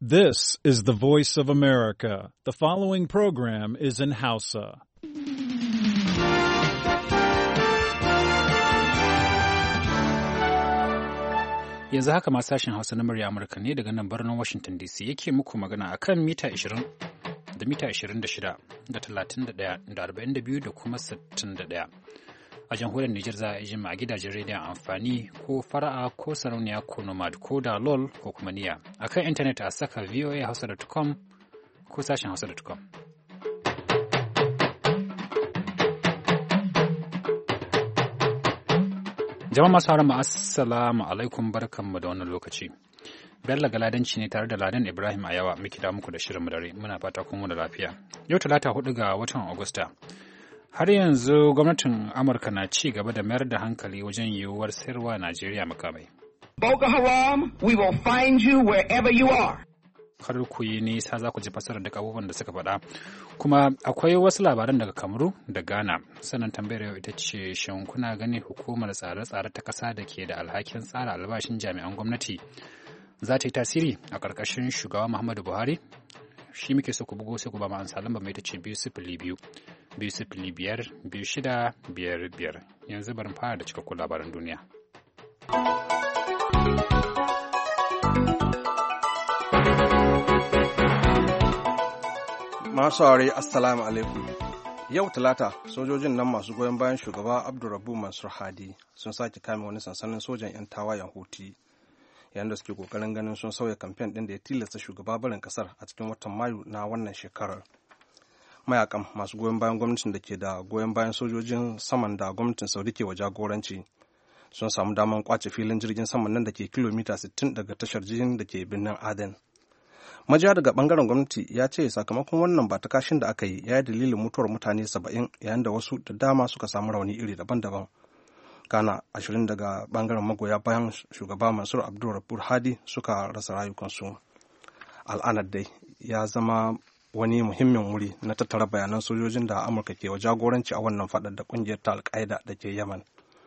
This is the voice of America. The following program is in Hausa. Yanzu haka ma sashen Hausa na murya Amurka ne daga nan birnin Washington DC yake muku magana akan mita 20 da mita 26 da 31 da 42 da kuma 61. A jamhuriyar Nijar za a yi jima a gidajen rediyon amfani ko fara'a ko sarauniya ko nomad ko da lol ko kuma niya. A kan intanet a saka voahausa.com ko sashen hausa.com. Jama'a masu haramu assalamu alaikum barkanmu da wannan lokaci. Bello Galadanci ne tare da Ladan Ibrahim Ayawa muke da muku da shirin dare muna fata kun da lafiya. Yau Talata 4 ga watan Agusta. Har yanzu gwamnatin Amurka na ci gaba da mayar da hankali wajen yiwuwar sayarwa Najeriya makamai. Boko Haram, we will find you wherever you are. Kar ku yi nisa za ku ji fasarar duk abubuwan da suka faɗa. Kuma akwai wasu labaran daga Kamaru da Ghana. Sannan tambayar yau ita ce shin kuna ganin hukumar tsare-tsare ta ƙasa da ke da alhakin tsara albashin jami'an gwamnati za ta yi tasiri a ƙarƙashin shugaba Muhammadu Buhari? Shi muke so ku bugo sai ku ba mu ansa lamba mai ta ce 202 205 2655. Yanzu bari fara da cikakkun labaran duniya. Masu aure assalamu alaikum. Yau Talata, sojojin nan masu goyon bayan shugaba Abdurrabu Mansur Hadi sun sake kame wani sansanin sojan 'yan tawayen Houthi, yayin da suke kokarin ganin sun sauya kamfen ɗin da ya tilasta shugaba barin kasar a cikin watan Mayu na wannan shekarar. Mayakan masu goyon bayan gwamnatin da ke da goyon bayan sojojin saman da gwamnatin Saudi ke wa jagoranci sun samu damar kwace filin jirgin saman nan da ke kilomita 60 daga tashar jirgin da ke birnin Aden. Majiya daga bangaren gwamnati ya ce sakamakon wannan ba ta kashin da aka yi ya yi dalilin mutuwar mutane 70 yayin da wasu da dama suka samu rauni iri daban-daban. Kana 20 daga bangaren magoya bayan shugaba Mansur Abdurrabu Hadi suka rasa rayukansu. Al'anar dai ya zama wani muhimmin wuri na tattara bayanan sojojin da Amurka ke wa jagoranci a wannan faɗar da ƙungiyar ta Al-Qaeda da ke Yaman.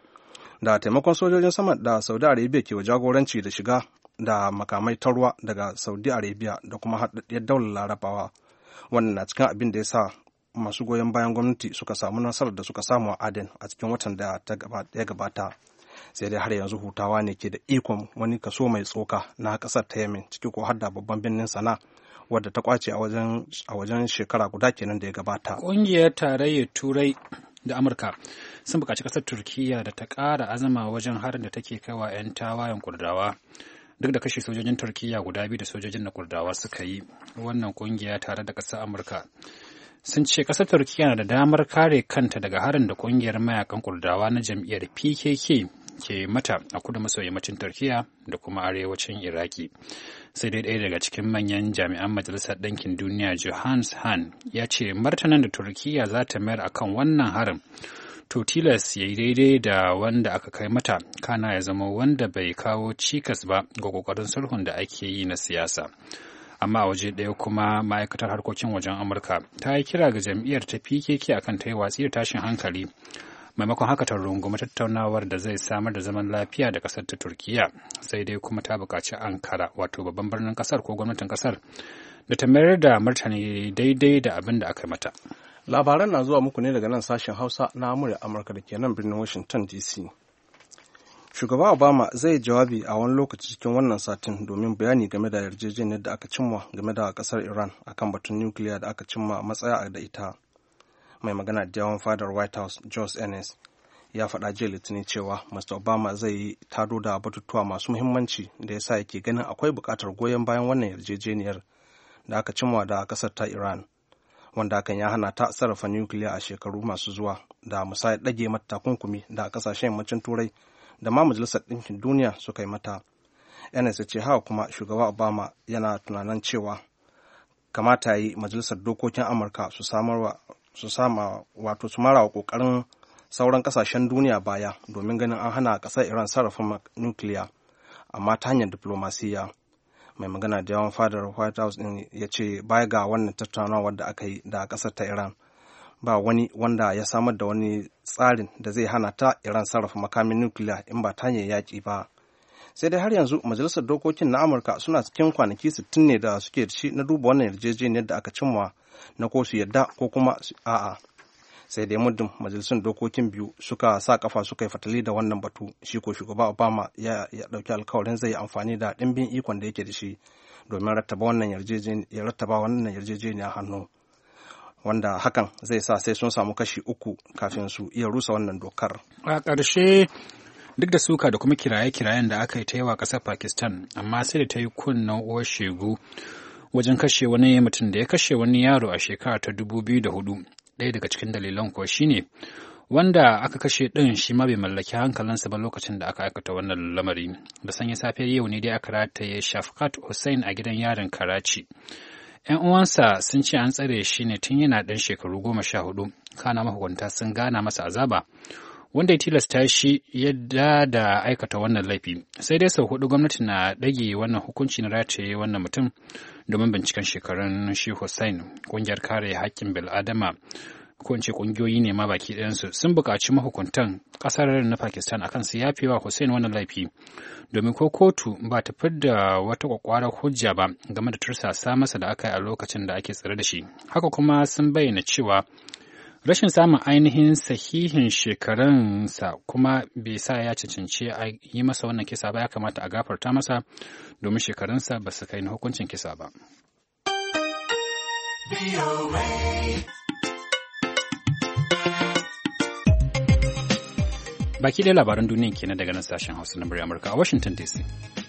Da taimakon sojojin sama da Saudi Arabia ke wa jagoranci da shiga da makamai ta ruwa daga Saudi Arabia da kuma haɗaɗɗiyar daular Larabawa. Wannan na cikin abin da ya sa masu goyon bayan gwamnati suka samu nasarar da suka samu a Aden a cikin watan da ya gabata. Sai dai har yanzu Hutawa ne ke da ikon wani kaso mai tsoka na ƙasar ta Yemen, ciki ko har da babban birnin Sana'a, wadda ta kwace a wajen shekara guda kenan da ya gabata. Ƙungiyar Tarayyar Turai da Amurka sun buƙaci ƙasar Turkiyya da ta ƙara azama wajen harin da take kaiwa 'yan tawayen Kurdawa. Duk da kashe sojojin Turkiyya guda biyu da sojojin na Kurdawa suka yi, wannan ƙungiya tare da ƙasar Amurka sun ce ƙasar Turkiyya na da damar kare kanta daga harin da ƙungiyar mayakan Kurdawa na jam'iyyar PKK ke mata a kudu maso yammacin Turkiyya da kuma arewacin Iraki. Sai dai ɗaya daga cikin manyan jami'an Majalisar Ɗinkin Duniya Johannes Hahn ya ce martanan da Turkiyya za ta mayar akan wannan harin to tilas ya yi daidai da wanda aka kai mata, kana ya zama wanda bai kawo cikas ba ga kokarin sulhun da ake yi na siyasa. Amma a waje ɗaya kuma ma'aikatar harkokin wajen Amurka ta yi kira ga jam'iyyar ta PKK akan ta yi watsi da tashin hankali, maimakon haka ta rungumi tattaunawar da zai samar da zaman lafiya da ƙasar ta Turkiyya. Sai dai kuma ta buƙaci Ankara, wato babban birnin ƙasar ko gwamnatin ƙasar, da ta mayar da martani daidai da abin da aka mata. Labaran na zuwa muku ne daga nan sashen Hausa na Amurka da ke nan birnin Washington DC. Shugaba Obama zai jawabi a wani lokaci cikin wannan satin domin bayani game da yarjejeniyar da aka cimma game da kasar Iran akan batun nukiliya da aka cimma matsaya da ita. Mai magana da yawan fadar White House, Josh Earnest, ya faɗa jiya Litinin cewa Mr. Obama zai yi tado da batutuwa masu muhimmanci da ya sa yake ganin akwai buƙatar goyon bayan wannan yarjejeniyar da aka cimma da kasar ta Iran, wanda hakan ya hana ta sarrafa nukiliya a shekaru masu zuwa da musayar ɗage mata takunkumi da ƙasashen yammacin Turai da ma Majalisar Ɗinkin Duniya suka yi mata. Earnest ya ce haka kuma shugaba Obama yana tunanin cewa kamata ya yi Majalisar Dokokin Amurka su mara wa ƙoƙarin sauran ƙasashen duniya baya domin ganin an hana ƙasar Iran sarrafa nukiliya, amma ta hanyar diflomasiyya. Mai magana da yawan fadar White House din ya ce baya ga wannan tattaunawar da aka yi da ƙasar ta Iran, ba wani wanda ya samar da wani tsarin da zai hana ta Iran sarrafa makamin nukiliya in ba ta hanyar yaƙi ba. sai dai har yanzu majalisar dokokin na amurka suna cikin kwanaki 60 ne da suke da shi na duba wannan yarjejeniyar da aka cimma na ko su yadda ko kuma a'a. Sai dai muddin majalisun dokokin biyu suka sa kafa suka yi fatali da wannan batu, shi ko shugaba Obama ya dauki alkawarin zai yi amfani da ɗimbin ikon da yake da shi domin rattaba wannan yarjejeniya hannu, wanda hakan zai sa sai sun samu kashi 3 kafin su iya rusa wannan dokar. A ƙarshe, duk da suka da kuma kiraye-kirayen da aka yi ta yawa ƙasar Pakistan, amma sai da ta yi kunnen uwar shegu wajen kashe wani mutum da ya kashe wani yaro a shekara ta 2004. Ɗaya daga cikin dalilan kuwa shine wanda aka kashe ɗin shi ma bai mallaki hankalinsa ba lokacin da aka aikata wannan lamari. Da sanya safiyar yau ne dai aka rataye Shafqat Hussain a gidan yarin Karachi. 'Yan uwansa sun ce an tsare shi ne tun yana ɗan shekaru 14, kana mahukunta sun gana masa azaba, wanda ya tilasta shi yadda da aikata wannan laifi. Sai dai sau 4 gwamnati na ɗage wannan hukunci na rataye wannan mutum domin binciken shekarun shi Hussain. Ƙungiyar kare haƙƙin bil'adama ko in ce ƙungiyoyi ne ma baki ɗayansu sun buƙaci mahukuntan ƙasar na Pakistan akan su yafewa Hussain wannan laifi, domin ko kotu ba ta fidda wata ƙwaƙwarar hujja ba game da tursasa masa da aka yi a lokacin da ake tsare da shi. Haka kuma sun bayyana cewa rashin samun ainihin sahihin shekarunsa kuma bai sa ya cancanci a yi masa wannan kisa ba, ya kamata a gafarta masa domin shekarunsa ba su kai na hukuncin kisa ba. Baki ɗaya labaran duniya kenan daga nan sashen Hausa na murya Amurka a Washington DC.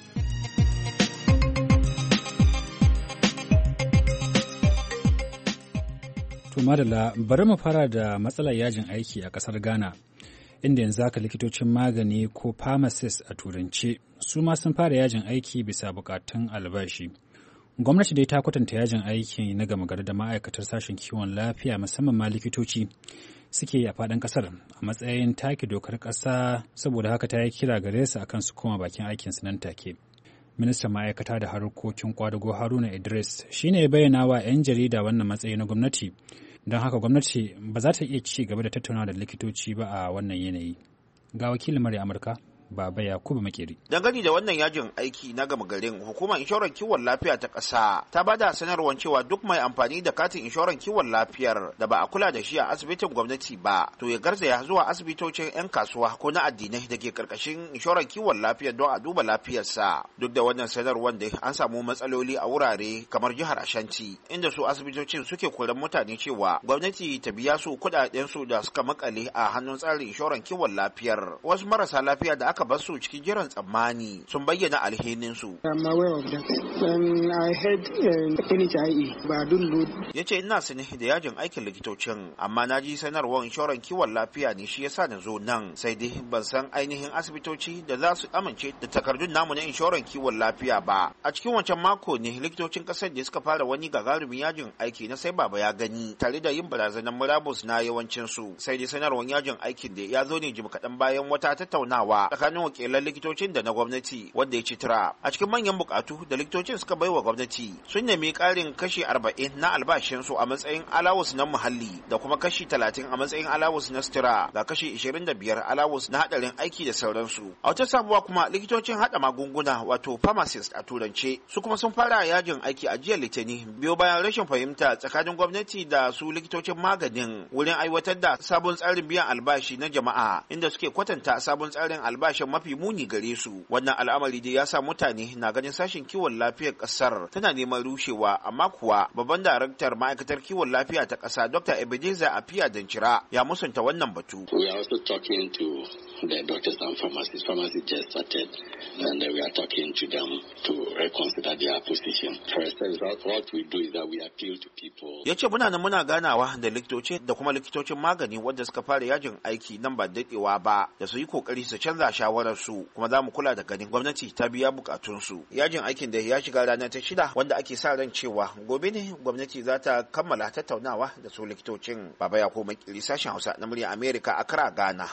To madalla, bari mu fara da matsalar yajin aiki a ƙasar Ghana, inda yanzu haka likitocin magani ko pharmacists a turance su ma sun fara yajin aiki bisa bukatun albashi. Gwamnati dai ta kwatanta yajin aiki na gama gari da ma'aikatar sashen kiwon lafiya musamman ma likitoci suke yi a faɗin ƙasar a matsayin take dokar ƙasa, saboda haka ta yi kira gare su akan su koma bakin aikinsu nan take. Ministan ma'aikata da harkokin kwadago Haruna Idris shine ya bayyana wa 'yan jarida wannan matsayi na gwamnati, don haka gwamnati ba za ta iya ci gaba da tattaunawa da likitoci ba a wannan yanayi. Ga wakilin murya Amurka Baba Yakubu Makeri. Dangane da wannan yajin aiki na gama garin, hukumar inshorar kiwon lafiya ta ƙasa ta bada sanarwar cewa duk mai amfani da katin inshorar kiwon lafiyar da ba a kula da shi a asibitin gwamnati ba, to ya garzaya zuwa asibitocin 'yan kasuwa ko na addinai da ke karkashin inshorar kiwon lafiya don a duba lafiyarsa. Duk da wannan sanarwar da an samu matsaloli a wurare kamar jihar Ashanti, inda su asibitocin suke koran mutane cewa gwamnati ta biya su kuɗaɗen su da suka makale a hannun tsarin inshorar kiwon lafiyar. Wasu marasa lafiya da aka bar su cikin jiran tsammani sun bayyana alhininsu. Ya ce ina sane da yajin aikin likitocin, amma na ji sanarwar inshorar kiwon lafiya ne shi yasa na zo nan, sai dai ban san ainihin asibitoci da za su amince da takardun namu na inshorar kiwon lafiya ba. A cikin wancan mako ne likitocin kasar da suka fara wani gagarumin yajin aiki na sai baba ya gani, tare da yin barazanar murabus na yawancinsu. Sai dai sanarwar yajin aikin da ya zo ne jim kaɗan bayan wata tattaunawa tsakanin wakilan likitocin da na gwamnati wanda ya ci tura. A cikin manyan bukatu da likitocin suka baiwa gwamnati sun nemi karin kashi 40 na albashinsu a matsayin alawus na muhalli da kuma kashi 30 a matsayin alawus na sutura, ga kashi 25 alawus na hadarin aiki da sauransu. A wata sabuwa kuma likitocin hada magunguna wato pharmacist a turance su kuma sun fara yajin aiki a jiya Litinin biyo bayan rashin fahimta tsakanin gwamnati da su likitocin maganin wurin aiwatar da sabon tsarin biyan albashi na jama'a, inda suke kwatanta sabon tsarin albashin mafi muni gare su. Wannan al'amari dai ya sa mutane na ganin sashen kiwon lafiyar kasar tana neman rushewa, amma kuwa babban daraktar ma'aikatar kiwon lafiya ta kasa Dr. Ebenezer Apia Dancira ya musanta wannan batu. We are also talking to the doctors and pharmacists. Pharmacists just started and we are talking to them to reconsider their position. First, what we do is that we appeal to people. Ya ce muna ganawa da likitoci da kuma likitocin magani wanda suka fara yajin aiki nan ba daɗewa ba da su yi kokari su canza shawararsu, kuma za mu kula da ganin gwamnati ta biya bukatunsu. Yajin aikin da ya shiga rana ta 6 wanda ake sa ran cewa gobe ne gwamnati za ta kammala tattaunawa da su likitocin. Baba Yakubu Makeri, sashen Hausa na murya Amerika, Accra, Ghana.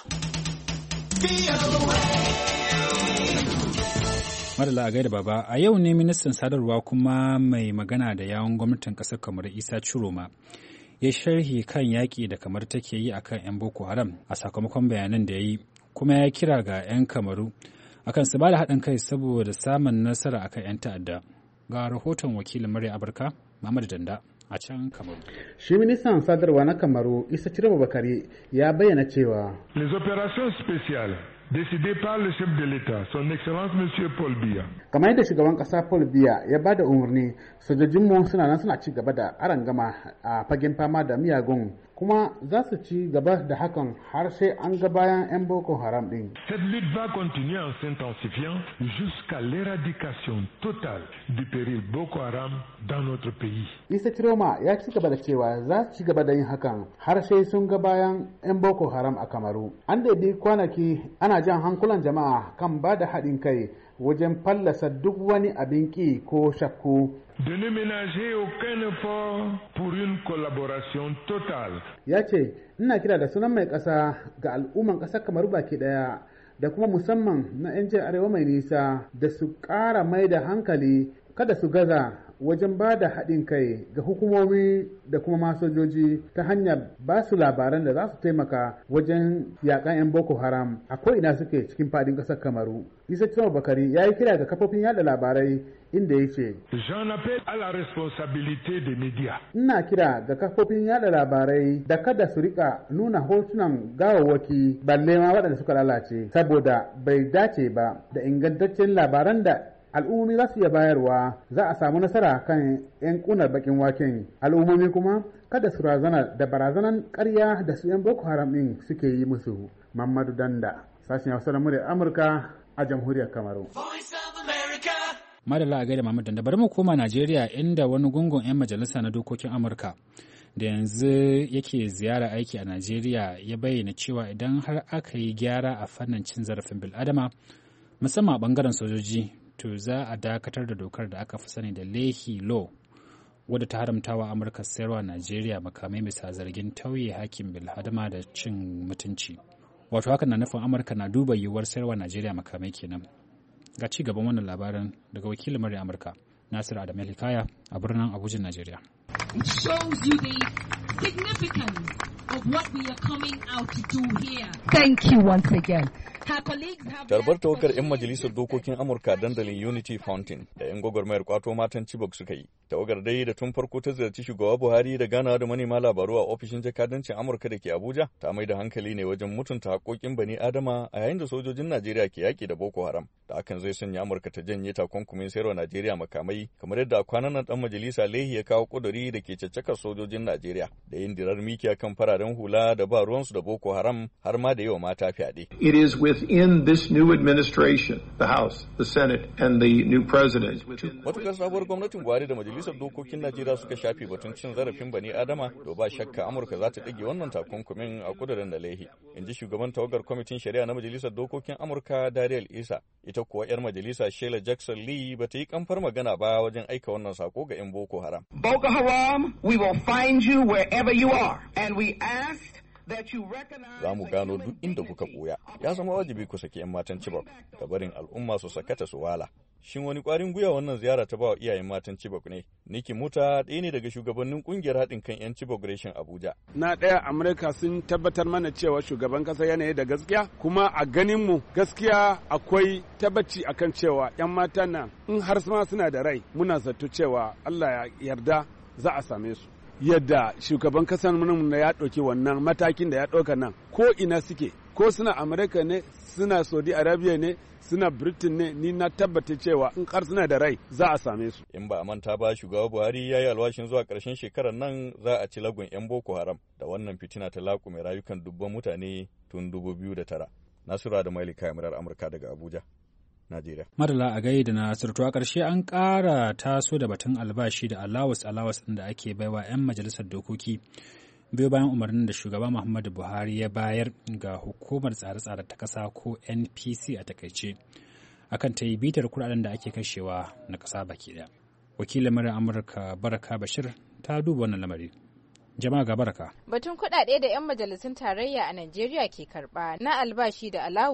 Madalla a gaida Baba, a yau ne ministan sadarwa kuma mai magana da yawun gwamnatin ƙasar Kamar Isa Ciroma ya sharhi kan yaƙi da Kamar take yi akan 'yan Boko Haram a sakamakon bayanan da ya yi, kuma ya kira ga 'yan Kamaru akan su ba da haɗin kai saboda samun nasara akan 'yan ta'adda. Ga rahoton wakilin murya Amurka Muhammad Danda a can Kamaru. Shi ministan sadarwa na Kamaru Isa Ciroma Bakari ya bayyana cewa les opérations spéciales décidées par le chef de l'État, son excellence monsieur Paul Biya. Kamar yadda shugaban kasa Paul Biya ya ba da umarni, sojojinmu suna ci gaba da arangama a fagen fama da miyagun, kuma za su ci gaba da hakan har sai an ga bayan 'yan Boko Haram din. Cette lutte va continuer en s'intensifiant jusqu'à l'éradication totale du péril Boko Haram dans notre pays. Isa Ciroma ya ci gaba da cewa za su ci gaba da yin hakan har sai sun ga bayan 'yan Boko Haram a Kamaru. An daidai kwanaki ana jan hankulan jama'a kan ba da haɗin kai wajen fallasa duk wani abin ƙi ko shakku. De ne ménager aucun effort pour une collaboration totale. Ya ce, ina kira da sunan mai ƙasa ga al'umman ƙasar Kamaru baki ɗaya da kuma musamman na 'yan arewa mai nisa da su ƙara mai da hankali kada su gaza wajen ba da haɗin kai ga hukumomi da kuma masojoji ta hanyar ba su labaran da za su taimaka wajen yaƙan 'yan Boko Haram a ko'ina suke cikin faɗin ƙasar Kamaru. Isa Ciroma Bakari ya yi kira ga kafofin yada labarai inda ya ce, J'en appelle à la responsabilité des médias. Ina kira ga kafofin yada labarai da kada su rika nuna hotunan gawawwaki balle ma waɗanda suka lalace saboda bai dace ba da ingantaccen labaran da al'ummomi za su iya bayarwa za a samu nasara kan 'yan kunar bakin waken. Al'ummomi kuma kada su razana da barazanan ƙarya da su 'yan Boko Haram ɗin suke yi musu. Mamadu Danda, sashen Hausa na muryar Amurka a jamhuriyar Kamaru. Madalla a gaida Mamadu Danda, bari mu koma Najeriya inda wani gungun 'yan majalisa na dokokin Amurka da yanzu yake ziyara aiki a Najeriya ya bayyana cewa idan har aka yi gyara a fannin cin zarafin bil'adama musamman a bangaren sojoji to za a dakatar da dokar da aka fi sani da Leahy Law wadda ta haramtawa Amurka sayarwa Najeriya makamai bisa zargin tauye hakkin bil'adama da cin mutunci. Wato hakan na nufin Amurka na duba yiwuwar sayarwa Najeriya makamai kenan. Ga ci gaban wannan labarin daga wakilin murya Amurka Nasiru Adamu Hikaya a birnin Abuja, Najeriya. It shows you the significance of what we are coming out to do here. Thank you once again. Tarbar tawagar 'yan majalisar dokokin Amurka dandalin Unity Fountain da 'yan gwagwarmayar kwato matan Chibok suka yi. Tawagar dai da tun farko ta ziyarci shugaba Buhari da ganawa da manema labaru a ofishin jakadancin Amurka da ke Abuja ta mai da hankali ne wajen mutunta haƙoƙin bani Adama a yayin da sojojin Najeriya ke yaƙi da Boko Haram. Da hakan zai sanya Amurka ta janye takunkumin sayarwa Najeriya makamai kamar yadda a kwanan nan dan majalisa Leahy ya kawo ƙuduri da ke caccakar sojojin Najeriya da yin dirar mikiya kan fararen hula da ba ruwansu da Boko Haram har ma da yawa mata fyaɗe. It is within this new administration, the House, the Senate, and the new president. Matukar sabuwar gwamnatin Buhari da Majalisar Dokokin Najeriya suka shafe batun cin zarafin bani Adama, to ba shakka Amurka za ta ɗage wannan takunkumin a kudurin da Leahy. In ji shugaban tawagar kwamitin shari'a na Majalisar Dokokin Amurka Dariel Isa. Ita kuwa 'yar majalisa Sheila Jackson Lee ba ta yi kamfar magana ba wajen aika wannan sako ga 'yan Boko Haram. Boko Haram, we will find you wherever you are, and we ask za mu gano duk inda kuka ɓuya. Ya zama wajibi ku saki 'yan matan Chibok da barin al'umma su sakata su wala. Shin wani ƙwarin gwiwa wannan ziyara ta ba wa iyayen matan Chibok ne? Niki Muta ɗaya ne daga shugabannin ƙungiyar haɗin kan 'yan Chibok reshen Abuja. Na ɗaya Amurka sun tabbatar mana cewa shugaban ƙasa yanayi da gaskiya, kuma a ganin mu gaskiya akwai tabbaci akan cewa 'yan matan nan in har ma suna da rai muna zato cewa Allah ya yarda za a same su. Yadda shugaban kasar na ya ɗauki wannan matakin da ya ɗauka nan ko ina suke, ko suna Amurka ne, suna Saudi Arabia ne, suna Britain ne, ni na tabbata cewa in har suna da rai za a same su. In ba a manta ba, shugaba Buhari ya yi alwashin zuwa ƙarshen shekarar nan za a ci lagun 'yan Boko Haram da wannan fitina ta laƙume rayukan dubban mutane tun 2009. Nasiru da Mailika murar Amurka daga Abuja, Najeriya. Madalla a gaida na Nasir, to a ƙarshe an ƙara taso da batun albashi da allowance ɗin da ake baiwa 'yan majalisar dokoki biyo bayan umarnin da shugaba Muhammadu Buhari ya bayar ga hukumar tsare-tsare ta ƙasa ko NPC a takaice akan ta yi bitar kuɗaɗen da ake kashewa na ƙasa baki ɗaya. Wakilin muryar Amurka Baraka Bashir ta duba wannan lamari. Jama'a ga Baraka. Batun kuɗaɗe da 'yan majalisun tarayya a Najeriya ke karɓa na albashi da alawus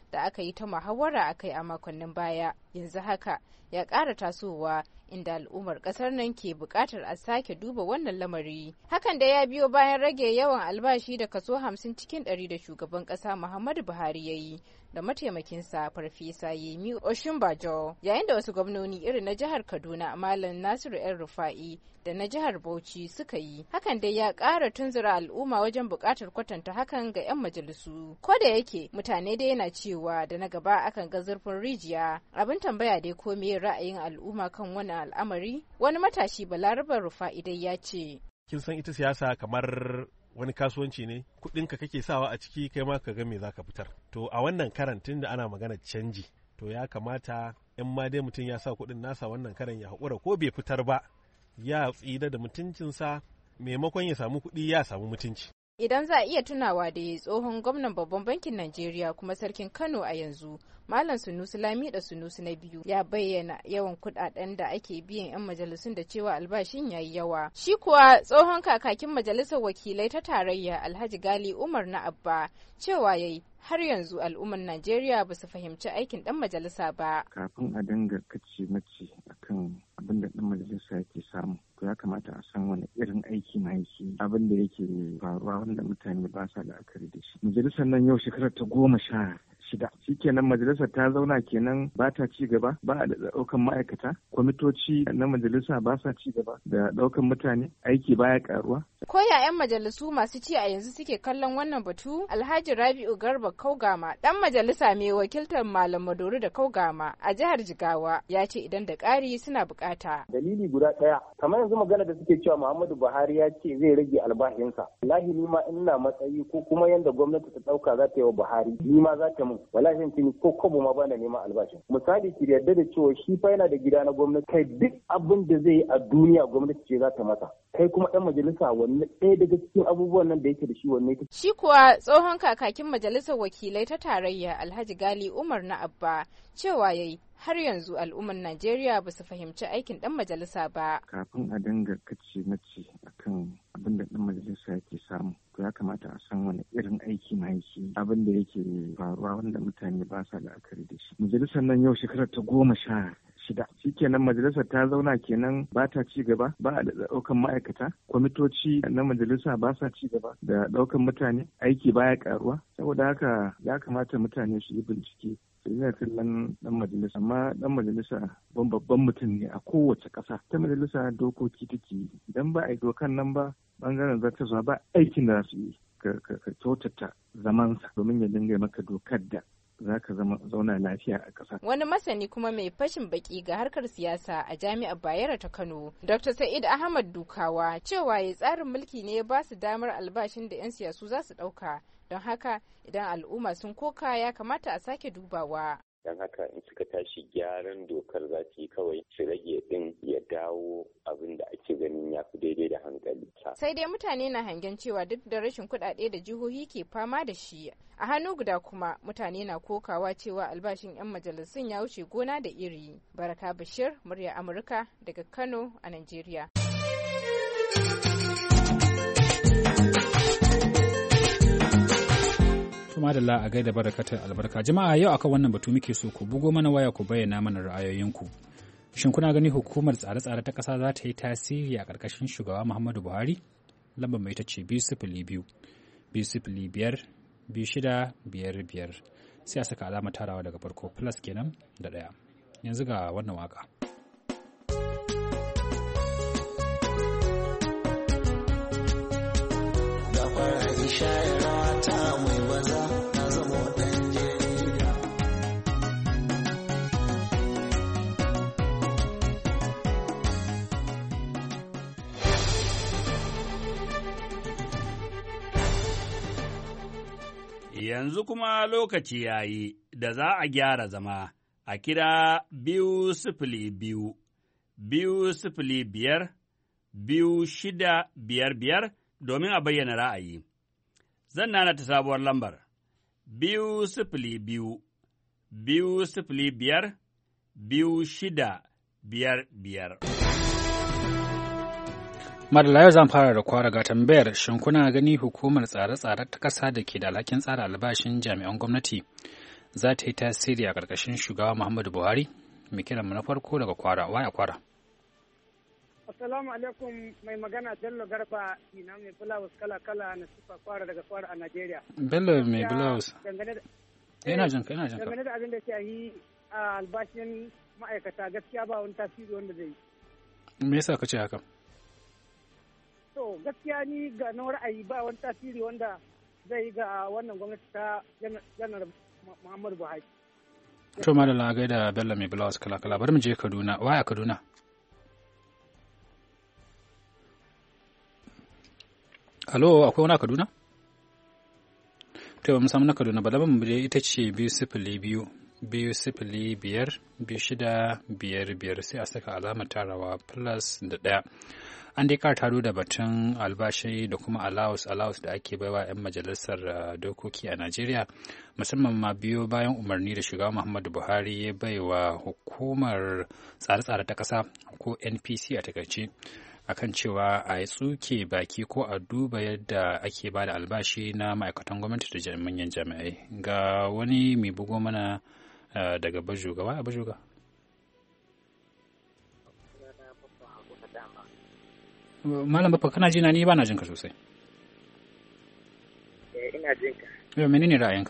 da aka yi ta muhawara akai a makonnin baya. Yanzu haka ya ƙara tasowa inda al'ummar ƙasar nan ke buƙatar a sake duba wannan lamari. Hakan da ya biyo bayan rage yawan albashi da kaso 50 cikin 100 da shugaban ƙasa Muhammadu Buhari ya yi da mataimakinsa Farfesa Yemi Osinbajo, yayin da wasu gwamnoni irin na jihar Kaduna Malam Nasiru El-Rufa'i da na jihar Bauchi suka yi. Hakan dai ya ƙara tunzura al'umma wajen buƙatar kwatanta hakan ga 'yan majalisu. Ko da yake mutane dai yana cewa da na gaba akan ga zurfin rijiya. Abin tambaya dai ko me ra'ayin al'umma kan wannan al'amari? Wani matashi Balarabar Rufa'i dai ya ce. Kin san ita siyasa kamar wani kasuwanci ne, kuɗinka kake sawa a ciki kai ma ka ga me za ka fitar. To a wannan karan tun da ana magana canji, to ya kamata in ma dai mutum ya sa kuɗin nasa wannan karan ya haƙura ko bai fitar ba, ya tsira da mutuncinsa maimakon ya samu kuɗi ya samu mutunci. Idan za a iya tunawa da tsohon gwamnan babban bankin Najeriya kuma sarkin Kano a yanzu, Malam Sunusi Lamido Sunusi na biyu ya bayyana yawan kuɗaɗen da ake biyan 'yan majalisun da cewa albashin ya yi yawa. Shi kuwa tsohon kakakin majalisar wakilai ta tarayya Alhaji Gali Umar na Abba cewa yayi har yanzu al'ummar Najeriya ba su fahimci aikin ɗan majalisa ba. Kafin a dinga kace mace akan abin da ɗan majalisa yake samu, to ya kamata a san wani irin aiki na yake abin da yake faruwa wanda mutane ba sa la'akari da shi. Majalisar nan yau shekarar ta 16. Shikenan majalisar ta zauna kenan ba ta ci gaba, ba a da ɗaukan ma'aikata, kwamitoci na majalisa ba sa ci gaba da ɗaukan mutane, aiki baya karuwa. Ko ya 'yan majalisu masu ci a yanzu suke kallon wannan batu? Alhaji Rabi'u Garba Kaugama, ɗan majalisa mai wakiltar Malam Maduri da Kaugama a jihar Jigawa, ya ce idan da ƙari suna bukata. Dalili guda ɗaya, kamar yanzu magana da suke cewa Muhammadu Buhari ya ce zai rage albashinsa. Wallahi ni ma ina matsayi ko kuma yanda gwamnati ta ɗauka za ta yi wa Buhari, ni ma za ta mun. Wallahi zan tuni ko kobo ma bana neman albashin. Misali ki yarda da cewa shi fa yana da gida na gwamnati, kai duk abin da zai yi a duniya gwamnati ce za ta masa. Kai kuma ɗan majalisa wanne ɗaya daga cikin abubuwan nan da yake da shi wanne? Shi kuwa tsohon kakakin majalisar wakilai ta tarayya Alhaji Gali Umar na Abba cewa yayi har yanzu al'ummar Najeriya ba su fahimci aikin ɗan majalisa ba. Kafin a dinga kace mace akan abin da ɗan majalisa yake samu, to ya kamata a san wani irin aiki na yake abin da yake faruwa wanda mutane ba sa la'akari da shi. Majalisar nan yau shekarar ta 16. Shikenan majalisar ta zauna kenan ba ta ci gaba, ba a da ɗaukan ma'aikata, kwamitoci na majalisa ba sa ci gaba da ɗaukan mutane, aiki baya karuwa. Saboda haka ya kamata mutane su yi bincike. Ina kallon dan majalisa, amma dan majalisa babban mutum ne a kowace ƙasa. Ta majalisa dokoki take yi, idan ba a yi dokan nan ba bangaren zartaswa ba aikin da za su yi ka kyautata zamansa domin ya dinga maka dokar da za ka zauna lafiya a ƙasa. Wani masani kuma mai fashin baki ga harkar siyasa a jami'ar Bayero ta Kano, Dr. Sa'id Ahmad Dukawa, cewa ya tsarin mulki ne ya ba su damar albashin da 'yan siyasu za su ɗauka. Don haka idan al'umma sun koka ya kamata a sake dubawa. Don haka in suka tashi gyaran dokar za su yi kawai su rage din ya dawo abin da ake ganin ya fi daidai da hankali. Sai dai mutane na hangen cewa duk da rashin kuɗaɗe da jihohi ke fama da shi, a hannu guda kuma mutane na kokawa cewa albashin 'yan majalisun ya wuce gona da iri. Baraka Bashir, murya Amurka daga Kano a Najeriya. Madalla a gaida barakatar albarka. Jama'a yau akan wannan batu muke so ku bugo mana waya ku bayyana mana ra'ayoyinku. Shin kuna gani hukumar tsare-tsare ta ƙasa za ta yi tasiri a ƙarƙashin shugaba Muhammadu Buhari? Lambar mai ita ce 202 205 2655 sai a saka alamar tarawa daga farko plus kenan da ɗaya. Yanzu ga wannan waka. Shayarwa ta mai baza na zama ɗan jarida. Yanzu kuma lokaci ya yi da za a gyara zama a kira 202 205 2655 domin a bayyana ra'ayi. Zan nana ta sabuwar lambar 202 205 2655. Madalla yau zan fara da kwara ga tambayar shin kuna gani hukumar tsare-tsare ta ƙasa da ke da alhakin tsara albashin jami'an gwamnati za ta yi tasiri a ƙarƙashin shugaba Muhammadu Buhari? Mai kiranmu na farko daga Kwara, waya Kwara. Assalamu alaikum, mai magana Bello Garba ina mai blouse kala-kala na sifa Kwara daga Kwara a Najeriya. Bello mai blouse. Ina jin ka. Dangane da abin da ke yi a albashin ma'aikata gaskiya ba wani tasiri wanda zai yi. Me yasa ka ce haka? To gaskiya ni ga na ra'ayi ba wani tasiri wanda zai yi ga wannan gwamnati ta janar Muhammadu Buhari. To madalla gaida Bello mai blouse kala-kala, bari mu je Kaduna, waya Kaduna. Alo, akwai wani a Kaduna? To, mu samu na Kaduna, ba mu je ita ce 202 205 2655 sai a saka alamar tarawa plus da ɗaya. An dai taro da batun albashi da kuma allowance da ake baiwa 'yan majalisar dokoki a Najeriya, musamman ma biyo bayan umarni da shugaba Muhammadu Buhari ya baiwa hukumar tsare-tsare ta ƙasa ko NPC a takaice. Akan cewa a yi tsuke baki ko a duba yadda ake ba da albashi na ma'aikatan gwamnati da manyan jami'ai. Ga wani mai bugo mana daga Bajuga. Wa a Bajuga? Malam Baffa, kana jina ni ba na jinka sosai. Ina jinka. Yau menene ra'ayinka?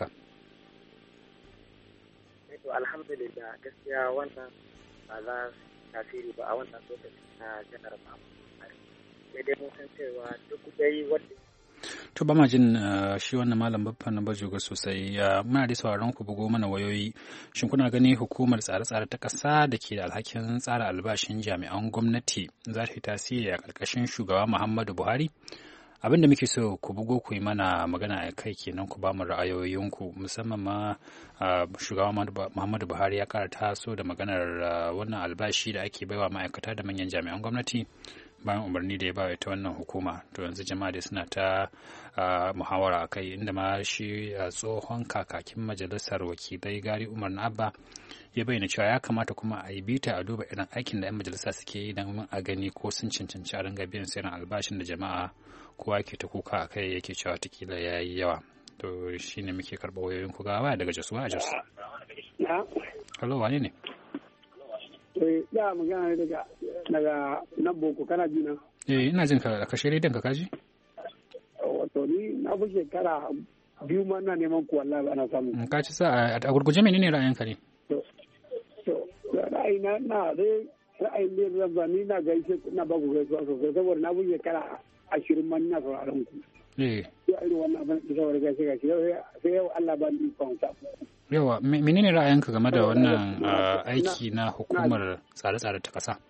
To alhamdulillah gaskiya wannan ba za tasiri ba a wannan lokaci na janar Muhammadu. Sai dai mun san cewa duk dai wanda to ba ma jin shi wannan malam Baffa na Bajuga sosai. Muna da sauraron ku bugo mana wayoyi. Shin kuna gani hukumar tsare-tsare ta ƙasa da ke da alhakin tsara albashin jami'an gwamnati za ta yi tasiri a ƙarƙashin shugaba Muhammadu Buhari? Abin da muke so ku bugo ku yi mana magana a kai kenan, ku ba mu ra'ayoyinku, musamman ma shugaba Muhammadu Buhari ya ƙara taso da maganar wannan albashi da ake baiwa ma'aikata da manyan jami'an gwamnati bayan umarni da ya ba ta wannan hukuma. To yanzu jama'a da suna ta muhawara a kai, inda ma shi tsohon kakakin majalisar wakilai Gari Umar na Abba ya bayyana cewa ya kamata kuma a yi bita a duba irin aikin da 'yan majalisa suke yi don a gani ko sun cancanci a ringa biyan sirrin albashin da jama'a kowa ke ta kuka a kai, yake cewa takila ya yi yawa. To shi ne muke karɓar wayoyin ku gawa daga Jos. Wa a Jos? Hello, wane ne? Ya magana ne daga nan boko, kana ji na? Ina jin ka shirye ka kaji? Wato ni na fi shekara biyu ma na neman ku wallahi ba na samu. Ka ci sa a gurguje menene ra'ayinka ne? To ra'ayina na dai ra'ayin ne zan ni na gaishe na ba ku gaisuwa sosai saboda na fi shekara 20 ma ina sauraron ku. Ya irin wannan abin da saboda gaishe sai yau Allah ba ni ikon sa. Yawa, menene ra'ayinka game da wannan aiki na hukumar tsare-tsare ta ƙasa?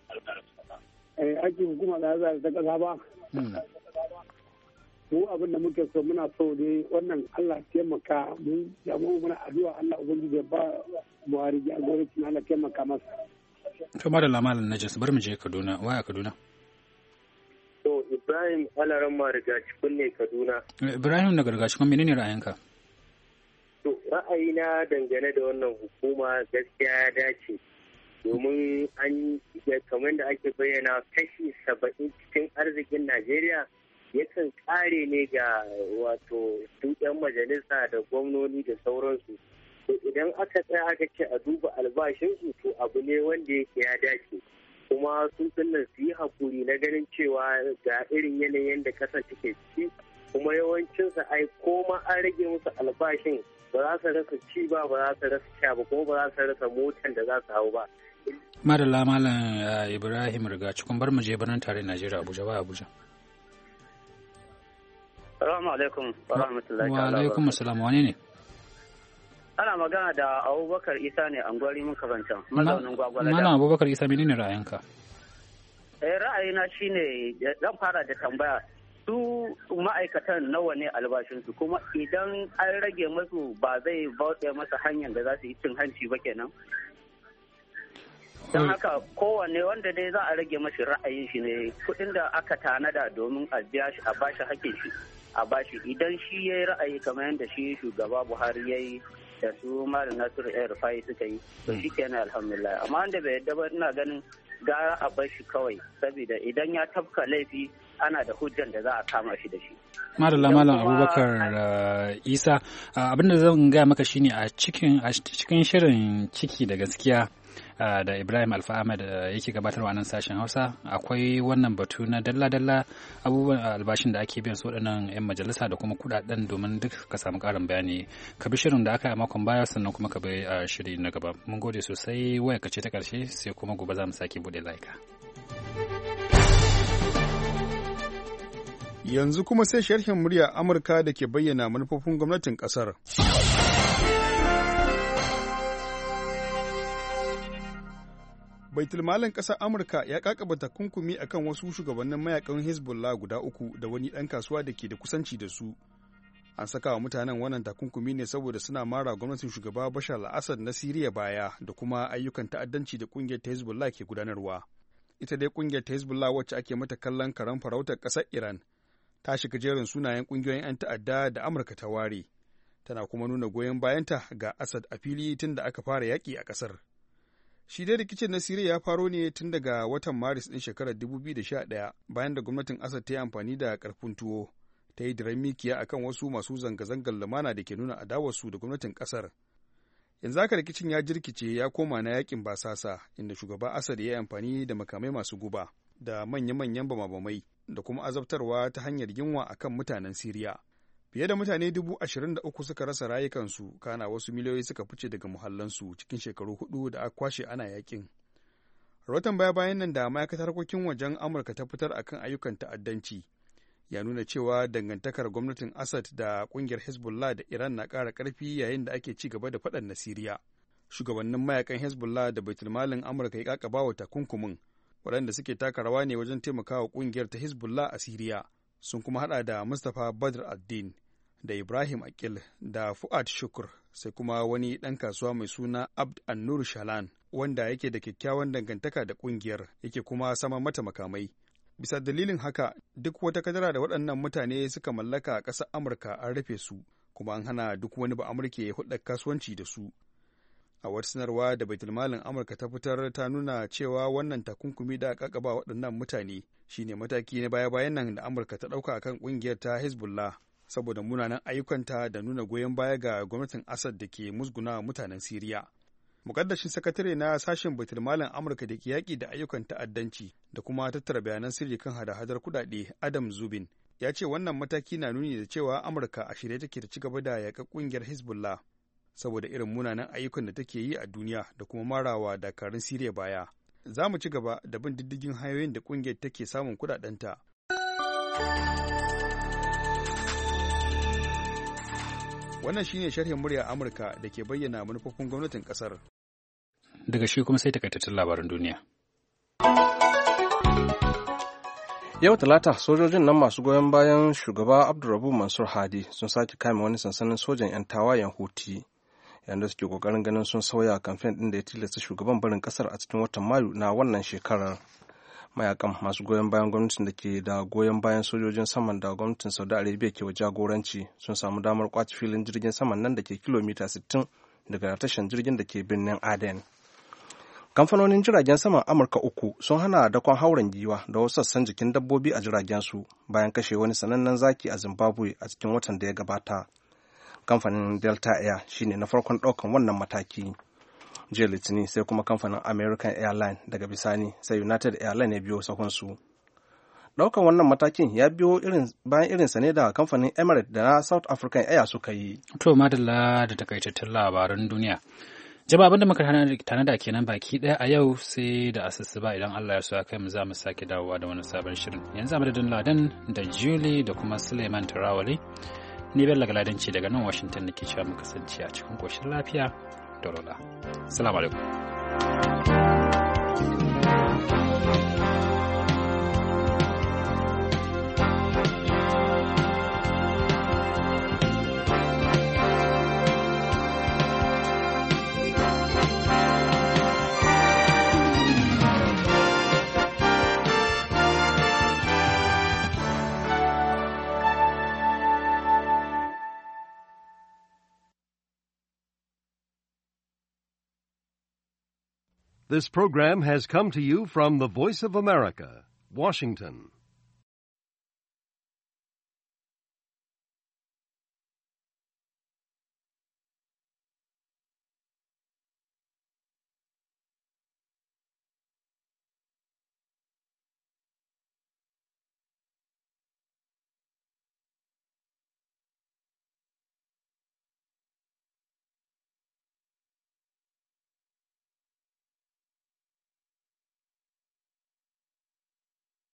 Aikin hukumar tsare-tsare ta ƙasa ba. Mu abin da muke so muna so dai wannan Allah taimaka mu jama'a muna addu'a Allah ubangiji ya ba Buhari jagoranci na Allah taimaka masa. To madalla malam Najis, bari mu je Kaduna, waya Kaduna. To Ibrahim Alaramma daga cikin ne Kaduna. Ibrahim daga cikin menene ra'ayinka? To ra'ayina dangane da wannan hukuma gaskiya ya dace, domin an kamar da ake bayyana kashi 70 cikin arzikin Najeriya yakan kare ne ga wato su 'yan majalisa da gwamnoni da sauransu. To idan aka tsaya aka ce a duba albashinsu to abu ne wanda yake ya dace, kuma sun sannan su yi hakuri na ganin cewa ga irin yanayin da ƙasar take ciki, kuma yawancinsa ai koma an rage musu albashin ba za su rasa ci ba za su rasa sha ba, kuma ba za su rasa motan da za su hau ba. Madalla malam Ibrahim riga cikin bar mu je birnin tare Najeriya Abuja. Ba Abuja. Assalamu alaikum wa rahmatullahi wa alaikum assalam. Wane ne? Ana magana da Abubakar Isa ne an gwari mun kabancan mazaunin Gwagwalada. Malam Abubakar Isa, menene ra'ayinka? Ra'ayina shine zan fara da tambaya. Su ma'aikatan nawa ne albashinsu, kuma idan an rage masu ba zai bauta masa hanyar da za su yi cin hanci ba kenan? Don haka kowanne wanda dai za a rage mashi ra'ayin shi ne kuɗin da aka tanada domin a biya shi a bashi hakkin shi a bashi, idan shi ya yi ra'ayi kamar yadda shi shugaba Buhari ya yi da su Malam Nasiru El Rufai suka yi, to shi kenan alhamdulillah. Amma wanda bai yadda ba ina ganin gara a bar shi kawai saboda idan ya tafka laifi ana da hujjan da za a kama shi da shi. Madalla Malam Abubakar Isa, abin da zan gaya maka shine a cikin shirin ciki da gaskiya da Ibrahim Alfa Ahmed yake gabatarwa nan sashen Hausa, akwai wannan batu na dalla-dalla abubuwan albashin da ake biyan su waɗannan 'yan majalisa da kuma kuɗaɗen domin duk ka samu ƙarin bayani. Ka bi shirin da aka yi a makon baya sannan kuma ka bi shiri na gaba. Mun gode sosai, waya ka ce ta ƙarshe sai kuma gobe za mu sake buɗe layuka. Yanzu kuma sai sharhin murya Amurka da ke bayyana manufofin gwamnatin ƙasar. Baitulmalin ƙasar Amurka ya kakaba takunkumi akan wasu shugabannin mayakan Hezbollah guda 3 da wani ɗan kasuwa da ke da kusanci da su. An saka wa mutanen wannan takunkumi ne saboda suna mara gwamnatin shugaba Bashar al-Assad na Siriya baya da kuma ayyukan ta'addanci da ƙungiyar ta Hezbollah ke gudanarwa. Ita dai ƙungiyar ta Hezbollah wacce ake mata kallon karen farautar ƙasar Iran ta shiga jerin sunayen ƙungiyoyin 'yan ta'adda da Amurka ta ware. Tana kuma nuna goyon bayanta ga Assad a fili tun da aka fara yaƙi a ƙasar. Shi dai rikicin na Siriya ya faro ne tun daga watan Maris ɗin shekarar 2011 bayan da gwamnatin Assad ta yi amfani da ƙarfin tuwo ta yi diren mikiya akan wasu masu zanga-zangar lumana da ke nuna adawarsu da gwamnatin ƙasar. Yanzu haka rikicin ya jirkice ya koma na yakin basasa inda shugaba Assad ya yi amfani da makamai masu guba da manya-manyan bama-bamai da kuma azabtarwa ta hanyar yunwa akan mutanen Siriya. Fiye da mutane 23,000 suka rasa rayukansu, kana wasu miliyoyi suka fice daga muhallansu cikin shekaru 4 da aka kwashe ana yakin. Rahoton baya-bayan nan da ma'aikatar harkokin wajen Amurka ta fitar akan ayyukan ta'addanci ya nuna cewa dangantakar gwamnatin Assad da ƙungiyar Hezbollah da Iran na ƙara ƙarfi yayin da ake ci gaba da faɗan na Siriya. Shugabannin mayakan Hezbollah da baitulmalin Amurka ya ƙaƙaba wa takunkumin, waɗanda suke taka rawa ne wajen taimakawa ƙungiyar ta Hezbollah a Siriya. Sun kuma hada da Mustapha Badr al-Din da Ibrahim Akil da Fuad Shukr, sai kuma wani ɗan kasuwa mai suna Abd an-Nur Shalan wanda yake da kyakkyawan dangantaka da ƙungiyar yake kuma sama mata makamai. Bisa dalilin haka duk wata kadara da waɗannan mutane suka mallaka a ƙasar Amurka an rufe su, kuma an hana duk wani ba Amurka ya hulɗar kasuwanci da su. A wata sanarwa da baitulmalin Amurka ta fitar ta nuna cewa wannan takunkumi da aka ƙaƙaba waɗannan mutane shine mataki na baya-bayan nan da Amurka ta ɗauka akan ƙungiyar ta Hezbollah saboda munanan ayyukanta da nuna goyon baya ga gwamnatin Assad da ke musguna mutanen Siriya. Mukaddashin sakatare na sashen baitulmalin Amurka da ke yaƙi da ayyukan ta'addanci da kuma tattara bayanan sirri kan hada-hadar kuɗaɗe Adam Zubin ya ce wannan mataki na nuni da cewa Amurka a shirye take ta ci gaba da yaƙar ƙungiyar Hezbollah saboda irin munanan ayyukan da take yi a duniya da kuma marawa dakarun Siriya baya. Za mu ci gaba da bin diddigin hanyoyin da ƙungiyar take samun kuɗaɗenta. Wannan shine sharhin murya Amurka da ke bayyana manufofin gwamnatin ƙasar. Daga shi kuma sai takaitattun labaran duniya. Yau Talata, sojojin nan masu goyon bayan shugaba Abdurrabu Mansur Hadi sun sake kame wani sansanin sojan 'yan tawayen Houthi, yanda suke kokarin ganin sun sauya kamfen ɗin da ya tilasta shugaban barin ƙasar a cikin watan Mayu na wannan shekarar. Mayakan masu goyon bayan gwamnatin da ke da goyon bayan sojojin saman da gwamnatin Saudi Arabia ke wa jagoranci sun samu damar kwace filin jirgin saman nan da ke kilomita 60 daga tashan jirgin da ke birnin Aden. Kamfanonin jiragen saman Amurka 3 sun hana dakon hauren giwa da wasu sassan jikin dabbobi a jiragensu bayan kashe wani sanannen zaki a Zimbabwe a cikin watan da ya gabata. Kamfanin Delta Air shine na farkon ɗaukan wannan mataki. Jiya Litinin sai kuma kamfanin American Airlines, daga bisani sai United Airlines ya biyo sahunsu. Ɗaukan wannan matakin ya biyo bayan irinsa ne da kamfanin Emirates da na South African Air suka yi. To madalla da takaitattun labaran duniya. Jama'a abinda muka tanada kenan baki ɗaya a yau, sai da asusuba idan Allah ya so ya kai mu za mu sake dawowa da wani sabon shirin. Yanzu a madadin Ladan da Julie da kuma Suleiman Tarawale, ni Bello Galadanci daga nan Washington nake cewa mu kasance a cikin koshin lafiya da rola. Assalamu alaikum. This program has come to you from the Voice of America, Washington.